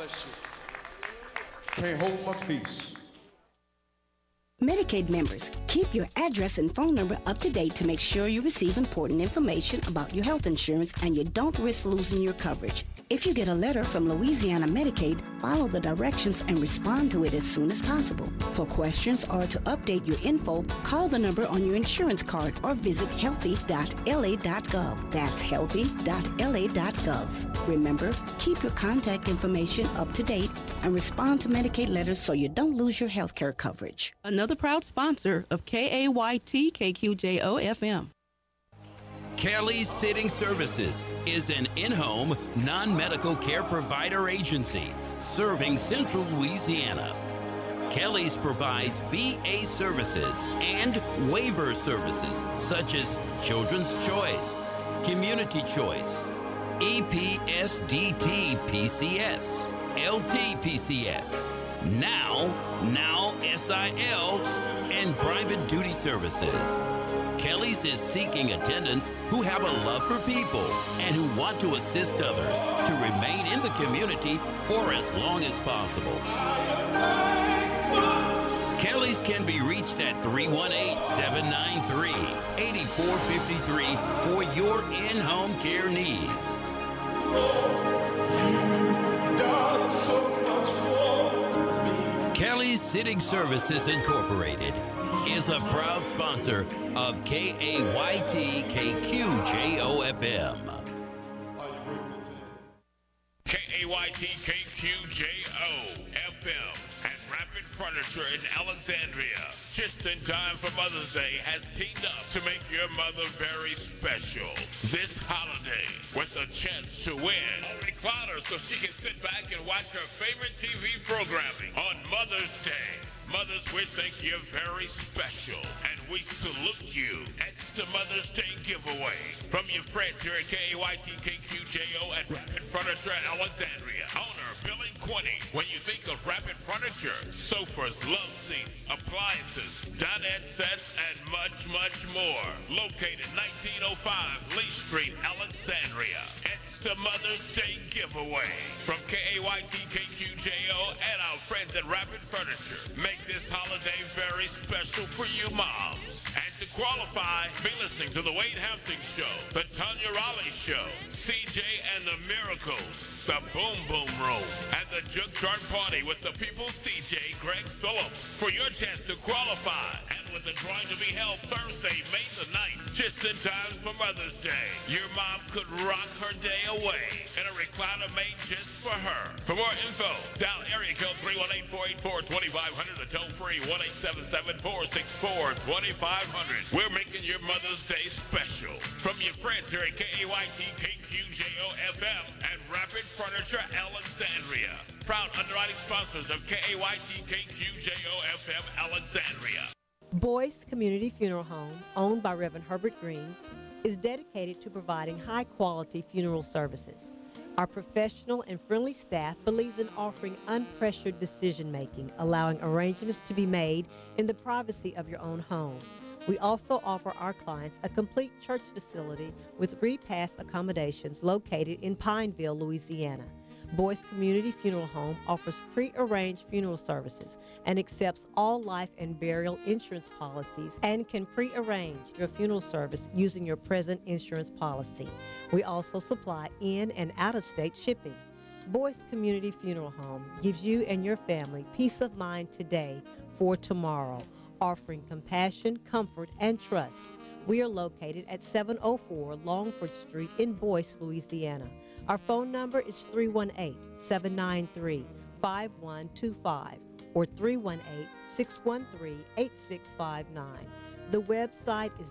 bless you. Can't hold my peace. Medicaid members, keep your address and phone number up to date to make sure you receive important information about your health insurance and you don't risk losing your coverage. If you get a letter from Louisiana Medicaid, follow the directions and respond to it as soon as possible. For questions or to update your info, call the number on your insurance card or visit healthy.la.gov. That's healthy.la.gov. Remember, keep your contact information up to date and respond to Medicaid letters so you don't lose your health care coverage. Another proud sponsor of KAYT KQJO FM. Kelly's Sitting Services is an in-home, non-medical care provider agency serving Central Louisiana. Kelly's provides VA services and waiver services such as Children's Choice, Community Choice, EPSDT PCS, LTPCS, now SIL, and private duty services. Kelly's is seeking attendants who have a love for people and who want to assist others to remain in the community for as long as possible. Kelly's can be reached at 318-793-8453 for your in-home care needs. Kelly's Sitting Services Incorporated is a proud sponsor of KAYT KQJO FM. KAYT KQJO FM at Rapid Furniture in Alexandria. Just in time for Mother's Day has teamed up to make your mother very special. This holiday with a chance to win a recliner so she can sit back and watch her favorite TV programming on Mother's Day. Mothers, we think you're very special, and we salute you. It's the Mother's Day giveaway from your friends here at KAYT KQJO at Rapid Furniture Alexandria. Owner Billy Quinney. When you think of Rapid Furniture, sofas, love seats, appliances, dinette sets, and much, much more. Located 1905 Lee Street, Alexandria. It's the Mother's Day giveaway from KAYT KQJO and our friends at Rapid Furniture. Make this holiday very special for you moms. And to qualify, be listening to the Wade Hampton Show, the Tanya Raleigh Show, CJ and the Miracles, the Boom Boom Room, and the Junkyard Party with the People's DJ, Greg Phillips, for your chance to qualify. And with the drawing to be held Thursday, May the 9th, just in time for Mother's Day, your mom could rock her day away in a recliner made just for her. For more info, dial area code 318-484-2500, the toll-free 1-877-464-2500. We're making your Mother's Day special. From your friends here at KAYT KQJO FM and Rapid Furniture Alexandria. Proud underwriting sponsors of KAYT KQJO FM Alexandria. Boyce Community Funeral Home, owned by Reverend Herbert Green, is dedicated to providing high-quality funeral services. Our professional and friendly staff believes in offering unpressured decision-making, allowing arrangements to be made in the privacy of your own home. We also offer our clients a complete church facility with repast accommodations located in Pineville, Louisiana. Boyce Community Funeral Home offers pre-arranged funeral services and accepts all life and burial insurance policies and can pre-arrange your funeral service using your present insurance policy. We also supply in- and out-of-state shipping. Boyce Community Funeral Home gives you and your family peace of mind today for tomorrow, offering compassion, comfort, and trust. We are located at 704 Longford Street in Boyce, Louisiana. Our phone number is 318-793-5125 or 318-613-8659. The website is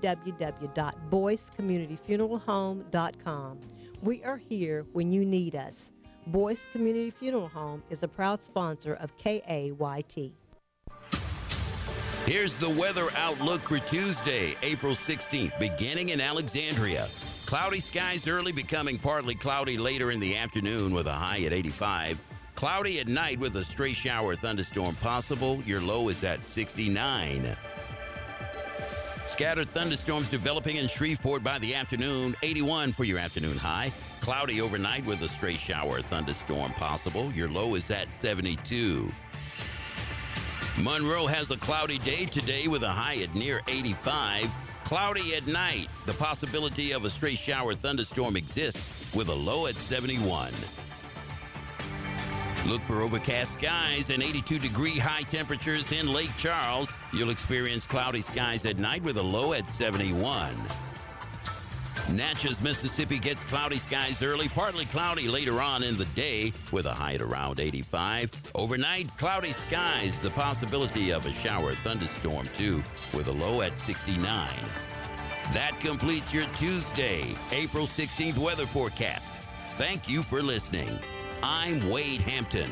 www.boycecommunityfuneralhome.com. We are here when you need us. Boyce Community Funeral Home is a proud sponsor of KAYT. Here's the weather outlook for Tuesday, April 16th, beginning in Alexandria. Cloudy skies early, becoming partly cloudy later in the afternoon with a high at 85. Cloudy at night with a stray shower thunderstorm possible. Your low is at 69. Scattered thunderstorms developing in Shreveport by the afternoon. 81 for your afternoon high. Cloudy overnight with a stray shower thunderstorm possible. Your low is at 72. Monroe has a cloudy day today with a high at near 85. Cloudy at night. The possibility of a stray shower thunderstorm exists with a low at 71. Look for overcast skies and 82-degree high temperatures in Lake Charles. You'll experience cloudy skies at night with a low at 71. Natchez, Mississippi gets cloudy skies early, partly cloudy later on in the day with a high at around 85. Overnight, cloudy skies, the possibility of a shower thunderstorm too with a low at 69. That completes your Tuesday, April 16th weather forecast. Thank you for listening. I'm Wade Hampton.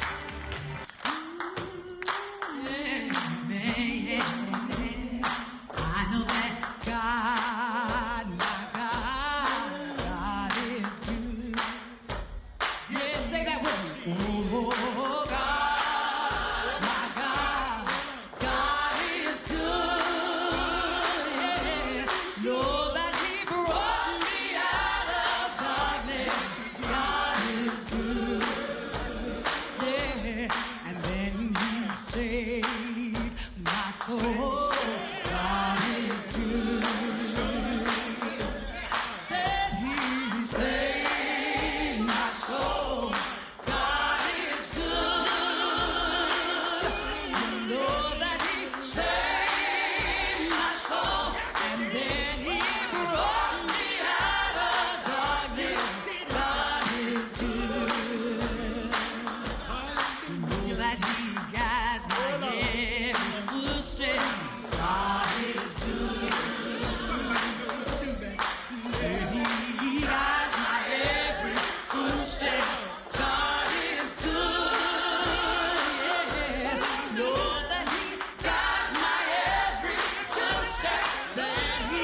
I know that God, my God is good. Yeah, say that with me. Oh, God, my God is good. Yeah, know that He brought me out of darkness. God is good. Yeah, and then He saved my soul. God is good. Said He saved my soul. God is good. You know that He saved my soul, and then He brought me out of darkness. God is good. You know that He guides my every footstep. God is good. Say He guides my every footstep. God is good. Yeah. Know that He guides my every footstep. Then He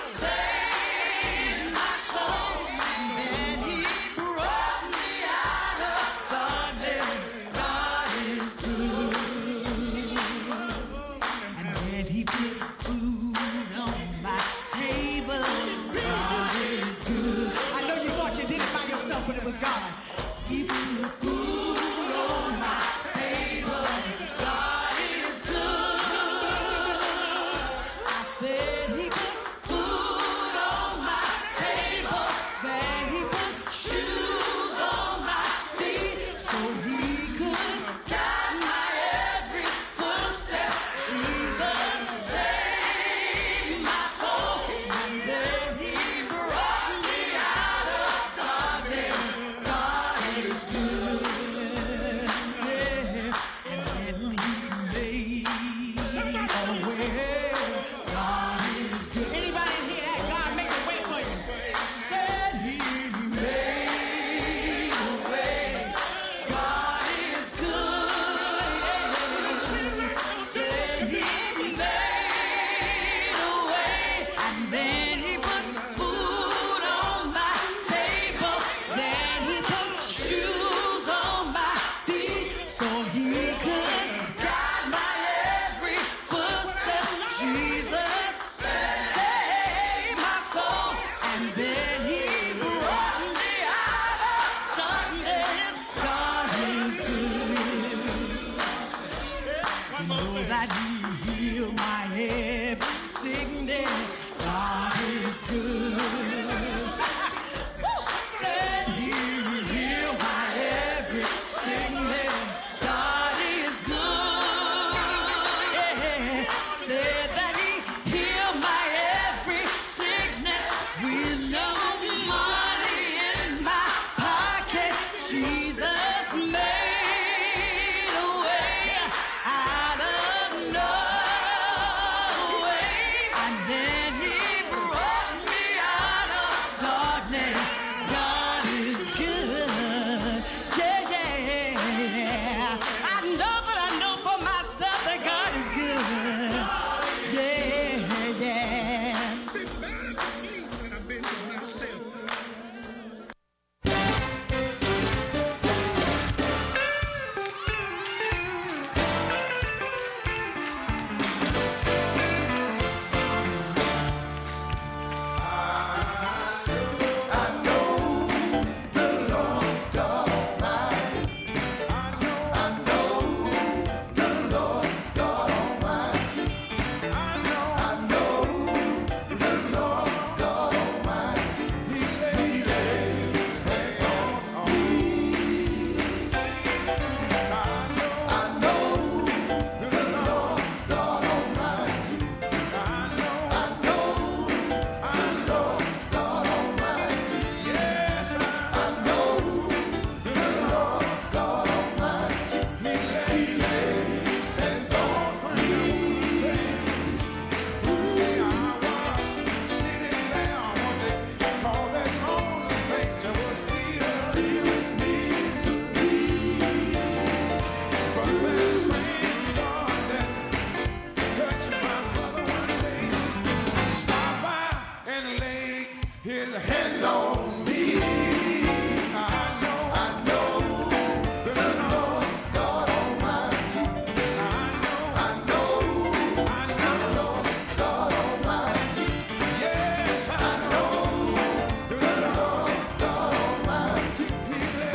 saved my soul. Then He brought me out of darkness. God is good. And then He put food on my table. God is good. I know you thought you did it by yourself, but it was God. He put food on my table. God is good. I said He put food on my table. Then He put shoes on my feet so He could guide my every footstep. Jesus saved my soul, and then He brought me out of darkness. God is good. Yeah. And then He made a way. God is good. Anybody in here had God make a way for you? Said He made a way. God is good. Said He made a way. And then He put food on my table. Then He put shoes on my feet so He could guide my every footstep. Jesus saved my soul, and then He brought me out of darkness. God is good. You know that He healed my every sickness. God is good. Said He healed my every sickness. God is good. Yeah. Said that He healed my every sickness with no money in my pocket. Jesus